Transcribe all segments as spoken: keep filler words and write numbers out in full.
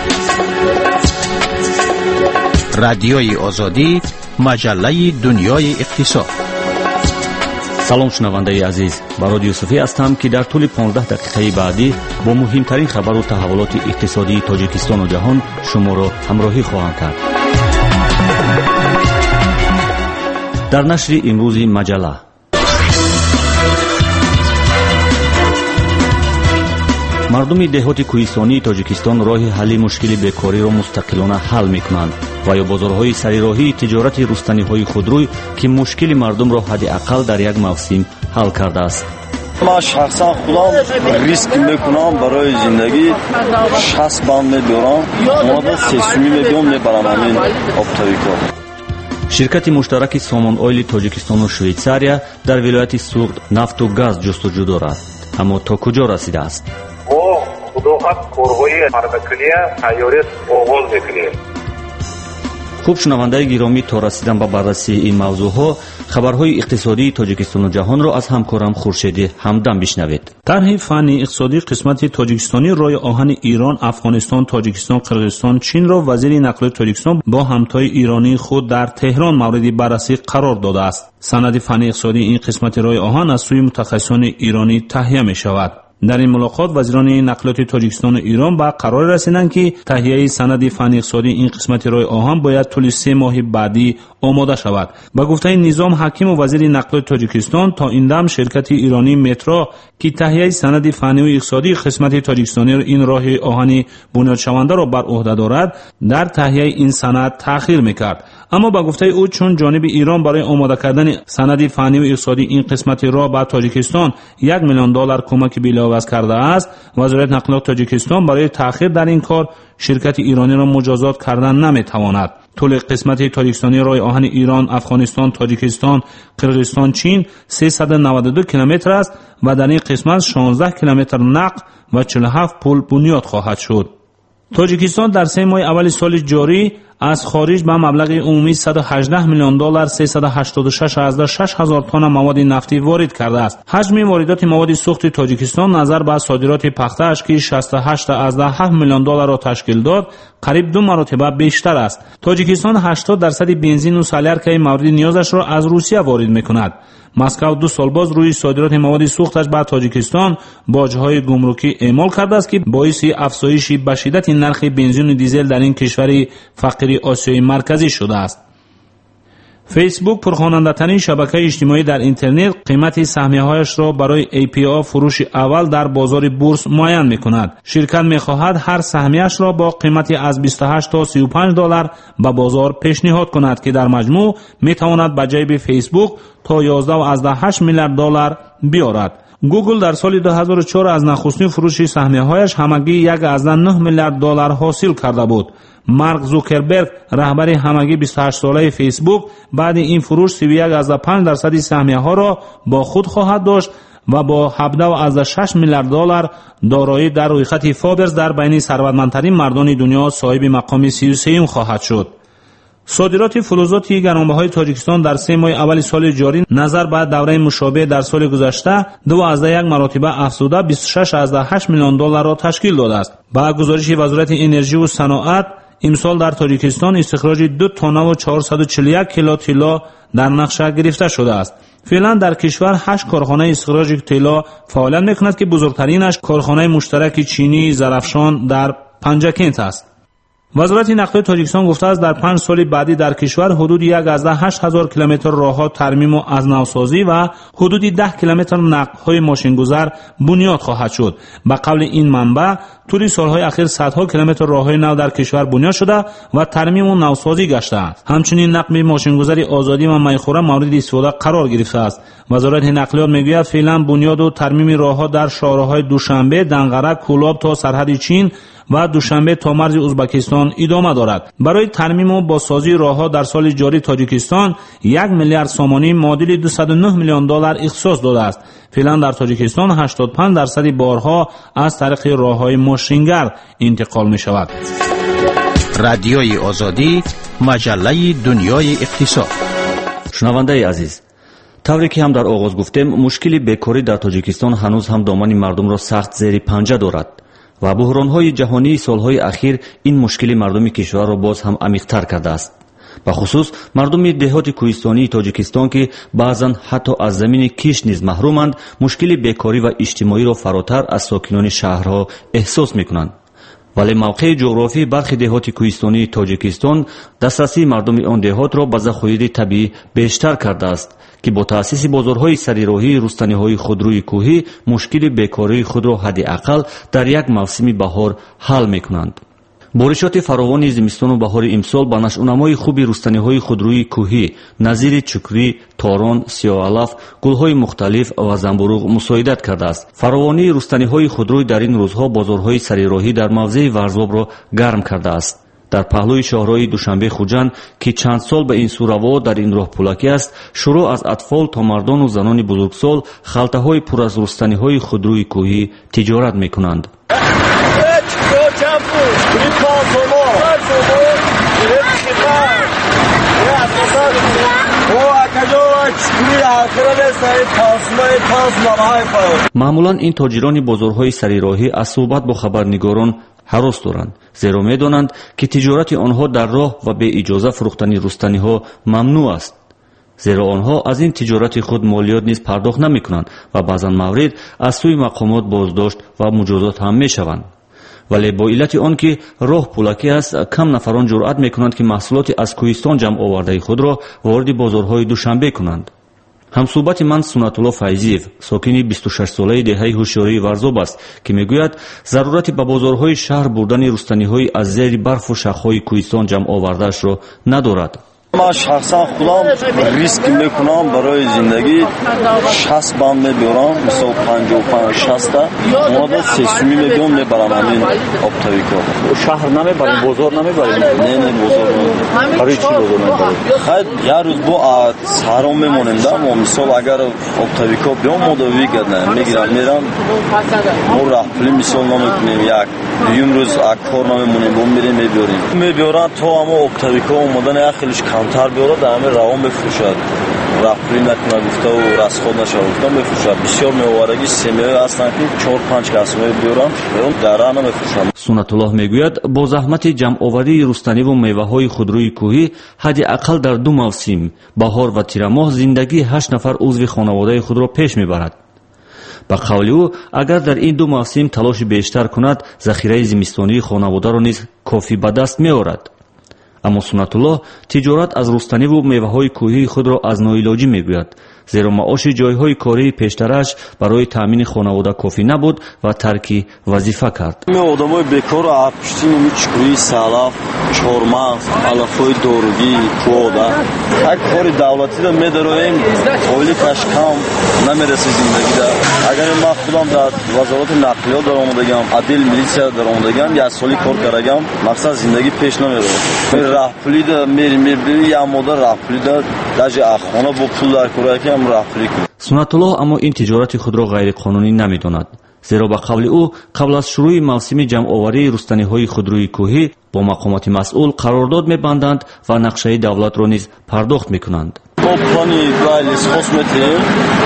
رادیوی آزادی، مجله دنیای اقتصاد. سلام شنونده عزیز، برادر یوسفی هستم که در طول پانزده دقیقه بعدی با مهمترین خبر و تحولات اقتصادی تاجیکستان و جهان شما را همراهی خواهم کرد. در نشر امروز مجله: مردم دهات کوهستانی تاجیکستان راه حل مشکل بیکاری را مستقلانه حل می‌کنند و یا بازارهای سریراهی تجارت رستنی‌های خودروی که مشکل مردم را حداقل در یک موسم حل کرده است. ما شخصا خودم ریسک میکنم برای زندگی، شخص بند میبرم، ماده سیسمی میبرم میبرم همین آبتایی کار. شرکت مشترک سامان اویل تاجیکستان و شویتساریا در ولایت سوغد نفت و گاز جستجو دارد، اما تا کجا رسیده است؟ او خودخواه کارهای پرداکلیه تیاریت آغاز میکنیم. خوب شنونده گرامی، تا رسیدن به بررسی این موضوع ها خبرهای اقتصادی تاجیکستان و جهان را از همکارم خورشید همدم بشنوید. طرح فنی اقتصادی قسمت تاجیکستانی راه آهن ایران، افغانستان، تاجیکستان، قرقیزستان، چین را وزیر نقل تاجیکستان با همتای ایرانی خود در تهران مورد بررسی قرار داده است. سند فنی اقتصادی این قسمت راه آهن از سوی متخصصان ایرانی تهیه می شود. در این ملاقات وزیران نقلیات تاجیکستان و ایران به قرار رسیدند که تهیه سند فنی اقتصادی این قسمت راه آهن باید طول سه ماه بعدی آماده شود. با گفته نظام حکیم و وزیر نقلیات تاجیکستان، تا این دم شرکت ایرانی مترا که تهیه سند فنی و اقتصادی قسمت تاجیکستانی این راه آهن بنیاد شونده را بر عهده دارد، در تهیه این سند تأخیر میکرد. اما با گفته او چون جانب ایران برای آماده کردن سند فنی و اقتصادی این قسمت را به تاجیکستان یک میلیون دلار کمک بلاوز کرده است، وزارت نقلیات تاجیکستان برای تأخیر در این کار شرکت ایرانی را مجازات کردن نمیتواند. طول قسمت تاجیکستانی راه آهن ایران، افغانستان، تاجیکستان، قرقیزستان، چین سیصد و نود و دو کیلومتر است و در این قسمت شانزده کیلومتر نقل و چهل و هفت پل بنیاد خواهد شد. تاجیکستان در سه ماه اول سال جاری از خارج به مبلغ عمومی صد و هجده میلیون دلار سیصد و هشتاد و شش هزار شش هزار تن مواد نفتی وارد کرده است. حجم واردات مواد سوخت تاجیکستان نظر به صادرات پخته‌اش که شصت و هشت ازده هفت میلیون دلار را تشکیل داد، قریب دو مرتبه بیشتر است. تاجیکستان هشتاد درصد بنزین و سلیارکای مورد نیازش را از روسیه وارد می‌کند. مسکو دو سال باز روی صادرات مواد سوختش به تاجیکستان باج‌های گمرکی اعمال کرده است که باعث افزایش به شدت نرخ بنزین و دیزل در این کشور فقیر آسیای مرکزی شده است. فیسبوک، پرخواننده ترین شبکه اجتماعی در اینترنت، قیمت سهمیه‌هایش را برای ای پی او فروش اول در بازار بورس معین می‌کند. شرکت می‌خواهد هر سهمیه‌اش را با قیمتی از بیست و هشت تا سی و پنج دلار به بازار پیشنهاد کند که در مجموع می‌تواند به جیب فیسبوک تا یازده و هشت میلیارد دلار بیارد. گوگل در سال دو هزار و چهار از نخستین فروش سهمیه‌هایش همگی یک ازده نه میلیارد دلار حاصل کرده بود. مارک زوکربرگ، رهبر همگی بیست و هشت ساله فیسبوک، بعد این فروش سی و یک ازده پنج درصد سهمیه‌ها را با خود خواهد داشت و با هفده ازده شش میلیارد دلار دارایی در روی خط فوربس در بین ثروتمندترین مردان دنیا صاحب مقام سی و سه خواهد شد. صادرات فلزات گرانبهای تاجیکستان در سه ماه اول سال جاری نظر به دوره مشابه در سال گذشته دو ازده یک مرتبه افزوده بیست و شش ازده هشت میلیون دلار را تشکیل داده است. با گزارش وزارت انرژی و صنعت، امسال در تاجیکستان استخراج دو تن و چهارصد و چهل و یک کیلو طلا در نقشه گرفته شده است. فعلا در کشور هشت کارخانه استخراج طلا فعالیت می‌کند که بزرگترینش کارخانه مشترک چینی زرافشان در پنجکент است. وزارت نقلیات تاجیکستان گفته است در پنج سال بعدی در کشور حدود یک ازده هشت هزار کیلومتر راه‌ها ترمیم و از نوسازی و حدود ده کیلومتر نقل‌های ماشین‌گذر بنیاد خواهد شد. به قول این منبع، طول سال‌های اخیر صدها کیلومتر راه‌های نو در کشور بنیاد شده و ترمیم و نوسازی گشته است. همچنین نقل ماشین‌گذر آزادی و میخوره مورد استفاده قرار گرفته است. وزارت نقلیات میگوید فعلا بنیاد و ترمیم راه‌ها در شهرهای دوشنبه، دنقره، کولاب تا سرحد چین و دوشنبه تا مرز ازبکستان ادامه دارد. برای ترمیم و بازسازی راه‌ها در سال جاری تاجیکستان یک میلیارد سومانی معادل دویست و نه میلیون دلار اختصاص داده است. فعلا در تاجیکستان هشتاد و پنج درصد بارها از طریق راه‌های ماشینگر انتقال می‌شود. رادیوی آزادی، مجله دنیای اقتصاد. شنونده عزیز، طوری که هم در آغاز گفتیم، مشکل بیکاری در تاجیکستان هنوز هم دامن مردم را سخت زیر پنجه دارد. ва буҳронҳои ҷаҳонии солҳои ахир ин мушкили мардуми кишварро боз ҳам амиқтар кардааст. бахусус мардуми деҳоти кӯҳистонии тоҷикистон ки баъзан ҳатто аз замини кишт низ маҳруманд, мушкили бекорӣ ва иҷтимоиро фаротар аз сокинони шаҳрҳо эҳсос мекунанд. вале мавқеи ҷуғрофии бархи деҳоти кӯҳистонии тоҷикистон дастрасии мардуми он деҳотро ба захоири табиӣ бештар кардааст ки бо таъсиси бозорҳои сарироҳии рустаниҳои худрӯи кӯҳӣ мушкили бекории худро ҳадди ақал дар як мавсими баҳор ҳал мекунанд. боришоти фаровони зимистону баҳори имсол ба нашъунамои хуби рустаниҳои худрӯи кӯҳӣ назири чукрӣ, торон, сиёалаф, гулҳои мухталиф ва замбуруғ мусоидат кардааст. фаровонии рустаниҳои худрӯй дар ин рӯзҳо бозорҳои сарироҳӣ дар мавзеи варзобро гарм кардааст. дар паҳлӯи шоҳрои душанбе хуҷанд ки чанд сол ба ин сӯ раво дар ин роҳ пӯлакӣ аст, шуруъ аз атфол то мардону занони бузургсол халтаҳои пур аз рустаниҳои худрӯи кӯҳӣ тиҷорат мекунанд. маъмулан ин тоҷирони бозорҳои сарироҳӣ аз суҳбат бо хабарнигорон ҳарос доранд, зеро медонанд ки тиҷорати онҳо дар роҳ ва беиҷоза фурӯхтани рустаниҳо мамнӯъ аст. зеро онҳо аз ин тиҷорати худ молиёт низ пардохт намекунанд ва баъзан маврид аз сӯи мақомот боздошт ва муҷозот ҳам мешаванд. вале бо иллати он ки роҳ пӯлакӣ аст, кам нафарон ҷуръат мекунанд ки маҳсулоти аз кӯҳистон ҷамъовардаи худро ворди бозорҳои душанбе кунанд. ҳамсӯҳбати ман Сунатулло Файзиев, сокини бисту шашсолаи деҳаи ҳушёрии Варзоб аст, ки мегӯяд зарурати ба бозорҳои шаҳр бурдани рустаниҳои аз зери барфу шахҳои кӯҳистон ҷамъовардаашро надорад. من شخصا خودم ریسک میکنم برای زندگی شصت بند میبرم، مثلا پنجاه و پنج شصت تا اومده سیسومی میبرم میبرم همین آبتاویکا. شهر نمیبریم، بازار نمیبریم؟ نه نه بازار نمیبریم. برای چی بازار نمیبریم؟ خیلی یه روز با سهرام میمونیم ده، ما مثلا اگر آبتاویکا بیام مداوی کردن میگیرم میرم ما رفلی مثلا نمیکنیم، یک دویم روز اکار نمیمونیم با میریم میبریم میبرن تا اما آبتاویکا اومدن یک خیلیش کمتر بیاره در همه روان بفروشد، رفلی نکنه گفته و رسخود نشه گفته بفروشد. بسیار میوارگی سمیه هستن که چهار پنج کسمه بیارن بیارن در راه نمیفروشن. Сунатуллоҳ мегӯяд бо заҳмати ҷамъоварии рустаниву меваҳои худрӯи кӯҳӣ ҳадди ақал дар ду мавсим баҳор ва тирамоҳ зиндагии ҳашт нафар узви хонаводаи худро пеш мебарад. ба қавли ӯ агар дар ин ду мавсим талоши бештар кунад, захираи зимистонии хонаводаро низ кофӣ ба даст меорад. аммо Сунатуллоҳ тиҷорат аз рустаниву меваҳои кӯҳии худро аз ноилоҷӣ мегӯяд, зеро маоши ҷойҳои кории пештараш барои таъмини хонавода кофӣ набуд ва тарки вазифа кард. ме одамои бекоро аз пушти номи чукрии салаф, чормағз, алафҳои доругӣ, кода як кори давлатида медароем, оиликаш кам намераси зиндагида. агар ман худам дар вазороти нақлиёт дар омадагам, адил милитсия дар омадагам, як соли кор кардагам, мақсад зиндагӣ пеш намеравад. рафлида мерим мебинӣ як модар рафлида даже ахона бо пул дар кора Сунатуллоҳ аммо ин тиҷорати худро ғайриқонунӣ намедонад, зеро ба қавли ӯ қабл аз шурӯъи мавсими ҷамъоварии рустаниҳои худрӯи кӯҳӣ бо мақомоти масъул қарордод мебанданд ва нақшаи давлатро низ пардохт мекунанд. мо плани лесхоз метиҳем,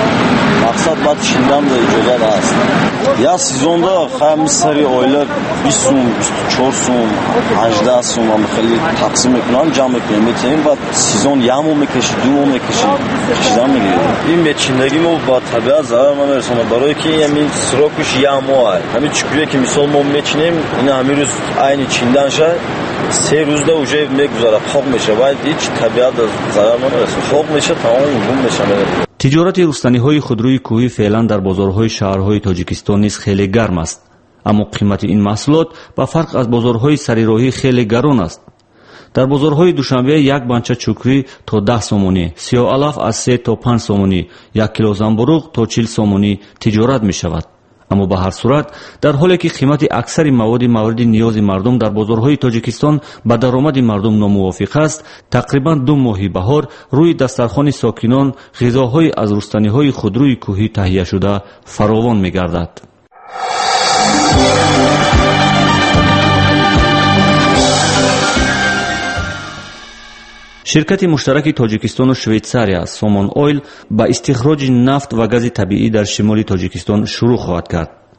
мақсад баъд шиндан да иҷозат аст. як сезонда хами сари оила бист сум, бисту чор сум, ҳаждаҳ сум ам хеле тақсим мекунанд, ҷамъ мекунем метиҳем ва сезон як моҳ мекаши, ду моҳ мекаши, кашидан мегирем. ин мечиндагӣ мо ба табиат зарар намерасонад, барое ки ҳамин срокуш як моҳ аст. ҳамин чукрие ки мисол мо мечинем, ин ҳамин рӯз айни чинданша се рӯзда уже мегузарад, хок мешавад, ҳеҷ табиат зарар намерасонад, хок меша, тамом гум мешавад. тиҷорати рустаниҳои худрӯи кӯҳӣ феълан дар бозорҳои шаҳрҳои тоҷикистон низ хеле гарм аст, аммо қимати ин маҳсулот ба фарқ аз бозорҳои сарироҳӣ хеле гарон аст. дар бозорҳои душанбе як банча чукрӣ то даҳ сомонӣ, сиёалаф аз се то панҷ сомонӣ, як кило замбуруғ то чил сомонӣ тиҷорат мешавад. аммо ба ҳар сурат, дар ҳоле ки қимати аксари маводи мавриди ниёзи мардум дар бозорҳои тоҷикистон ба даромади мардум номувофиқ аст, тақрибан ду моҳи баҳор рӯи дастархони сокинон ғизоҳои аз рустаниҳои худрӯи кӯҳӣ таҳияшуда фаровон мегардад. ширкати муштараки тоҷикистону швейтсария Somon Oil ба истихроҷи нафт ва гази табиӣ дар шимоли тоҷикистон шурӯъ хоҳад кард.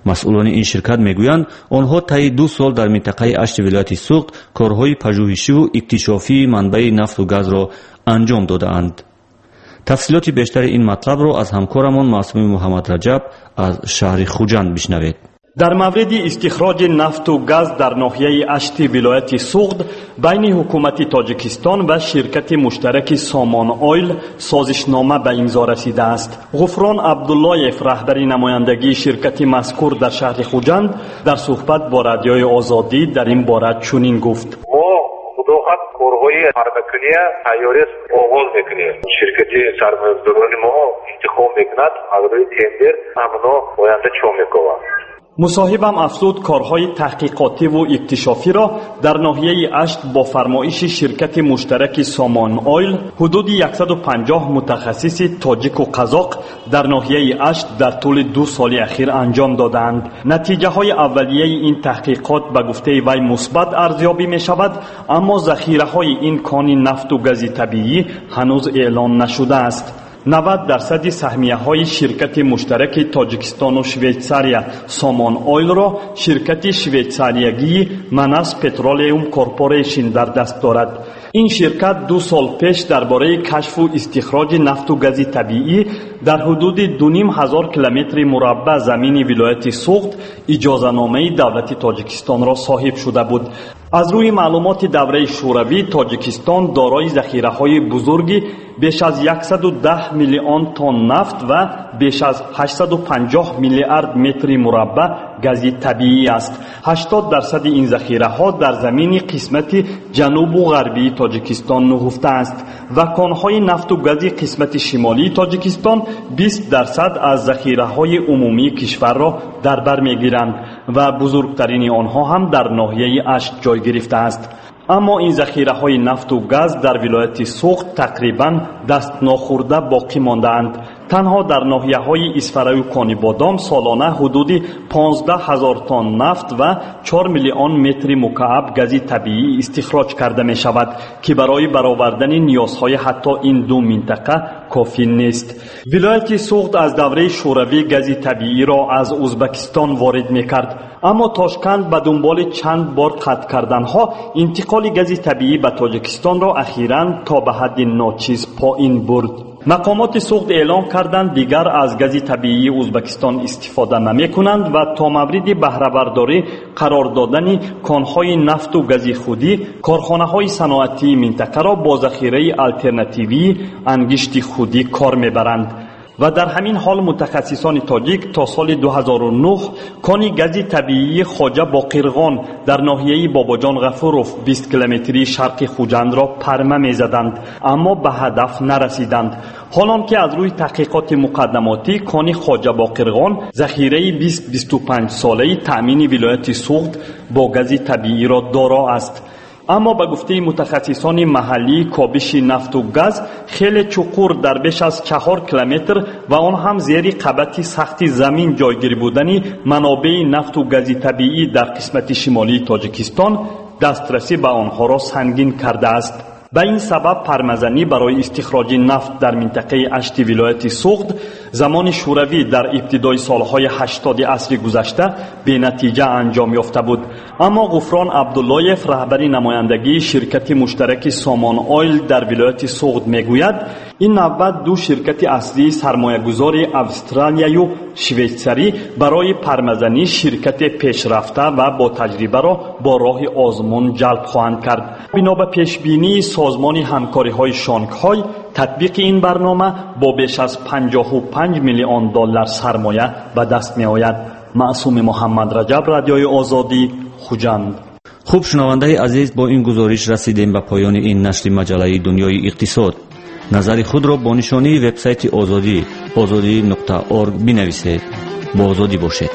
масъулони ин ширкат мегӯянд онҳо таи ду сол дар минтақаи ашти вилояти суғд корҳои пажӯҳишиву иктишофии манбаи нафту газро анҷом додаанд. тафсилоти бештари ин матлабро аз ҳамкорамон маъсуми муҳаммадраҷаб аз шаҳри хуҷанд бишнавед. дар мавриди истихроҷи нафту газ дар ноҳияи ашти вилояти суғд байни ҳукумати тоҷикистон ва ширкати муштараки Somon Oil созишнома ба имзо расидааст. ғуфрон Абдуллоев, раҳбари намояндагии ширкати мазкур дар шаҳри хуҷанд, дар суҳбат бо радиои Озодӣ дар ин бора чунин гуфт: мудохат корҳои ҳарбакуния тайёрис оғоз мекунем. ширкати сармоядорони мо интихоб мекунад аз рӯи тендер ҳамно оянда чо мекунад. мусоҳибам афзуд корҳои таҳқиқотиву иктишофиро дар ноҳияи ашт бо фармоиши ширкати муштараки Somon Oil ҳудуди яксаду панҷоҳ мутахассиси тоҷику қазоқ дар ноҳияи ашт дар тӯли ду соли ахир анҷом доданд. натиҷаҳои аввалияи ин таҳқиқот ба гуфтаи вай мусбат арзёбӣ мешавад, аммо захираҳои ин кони нафту гази табиӣ ҳанӯз эълон нашудааст. навад дарсади саҳмияҳои ширкати муштараки Тоҷикистону Швейтсария Somon Oil-ро ширкати швейтсариягии Manas Petroleum Corporation дар даст дорад. ин ширкат ду сол пеш дар бораи кашфу истихроҷи нафту гази табиӣ дар ҳудуди дуним ҳазор километри мураббаъ замини вилояти суғд иҷозаномаи давлати Тоҷикистонро соҳиб шуда буд. аз рӯи маълумоти давраи шӯравӣ Тоҷикистон дорои захираҳои бузурги беш аз яксаду даҳ миллион тонн нафт ва беш аз ҳаштсаду панҷоҳ миллиард метри мураббаъ гази табиӣ аст. ҳаштод дарсади ин захираҳо дар замини қисмати ҷанубу ғарбии Тоҷикистон нуҳуфтааст ва конҳои нафту гази қисмати шимолии Тоҷикистон бист дарсад аз захираҳои умумии кишварро дар бар мегиранд ва бузургтарини онҳо ҳам дар ноҳияи ашт ҷой гирифтааст. аммо ин захираҳои нафту газ дар вилояти суғд тақрибан дастнохӯрда боқӣ мондаанд. танҳо дар ноҳияҳои Исфараю Конибодом солона ҳудуди понздаҳ ҳазор тонн нафт ва чор миллион метри мукааб гази табиӣ истихроҷ карда мешавад, ки барои баровардани ниёзҳои ҳатто ин ду минтақа кофӣ нест. вилояти суғд аз давраи шӯравӣ гази табииро аз Узбекистон ворид мекард, аммо Тошканд ба дунболи чанд бор қатъ карданҳо интиқоли гази табиӣ ба Тоҷикистонро ахиран то ба ҳадди ночиз поин бурд. мақомоти суғд эълон карданд дигар аз гази табиии Узбекистон истифода намекунанд ва то мавриди баҳравардорӣ қарор додани конҳои нафту гази худӣ корхонаҳои саноатии минтақаро бо захираи алтернативии ангишти худӣ кор мебаранд. ва дар ҳамин ҳол мутахассисони тоҷик то соли ду ҳазору нӯҳ кони гази табиии Хоҷа Боқирғон дар ноҳияи Бобоҷон Ғафуров бист километрии шарқи Хуҷандро парма мезаданд, аммо ба ҳадаф нарасиданд. ҳолон ки аз рӯи таҳқиқоти муқаддамотӣ кони Хоҷа Боқирғон захираи бист бисту панҷ солаи таъмини вилояти суғд бо гази табииро доро аст. аммо ба гуфтаи мутахассисони маҳаллии кобиши нафту газ хеле чуқур дар беш аз чаҳор километр ва он ҳам зери қабати сахти замин ҷойгир будани манобеи нафту гази табиӣ дар қисмати шимолии Тоҷикистон дастрасӣ ба онҳоро сангин кардааст. ба ин сабаб пармазанӣ барои истихроҷи нафт дар минтақаи ашти вилояти суғд замони шӯравӣ дар ибтидои солҳои ҳаштоди асри гузашта бенатиҷа анҷом ёфта буд. аммо ғуфрон Абдуллоев, раҳбари намояндагии ширкати муштараки Somon Oil дар вилояти суғд мегӯяд, ин навбат ду ширкати аслии сармоягузори Австралияю Швейтсарӣ барои пармазанӣ ширкати пешрафта ва бо таҷрибаро бо роҳи озмун ҷалб хоҳанд кард. бино ба пешбинии созмони ҳамкориҳои Шонкҳой, татбиқи ин барнома бо беш аз панҷоҳу панҷ миллион доллар сармоя ба даст меояд. маъсуми Муҳаммадраҷаб, радиои Озодӣ, Хуҷанд. хуб, шунавандаи азиз, бо ин гузориш расидем ба поёни ин нашри маҷалаи Дунёи иқтисод. назари худро бо нишонии вебсайти озодӣ озодӣ нуқта орг бинависед. бо озодӣ бошед.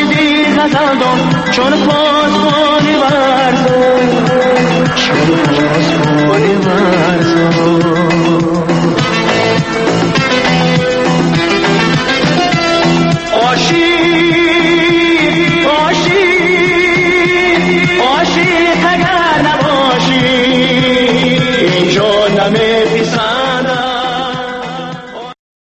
چون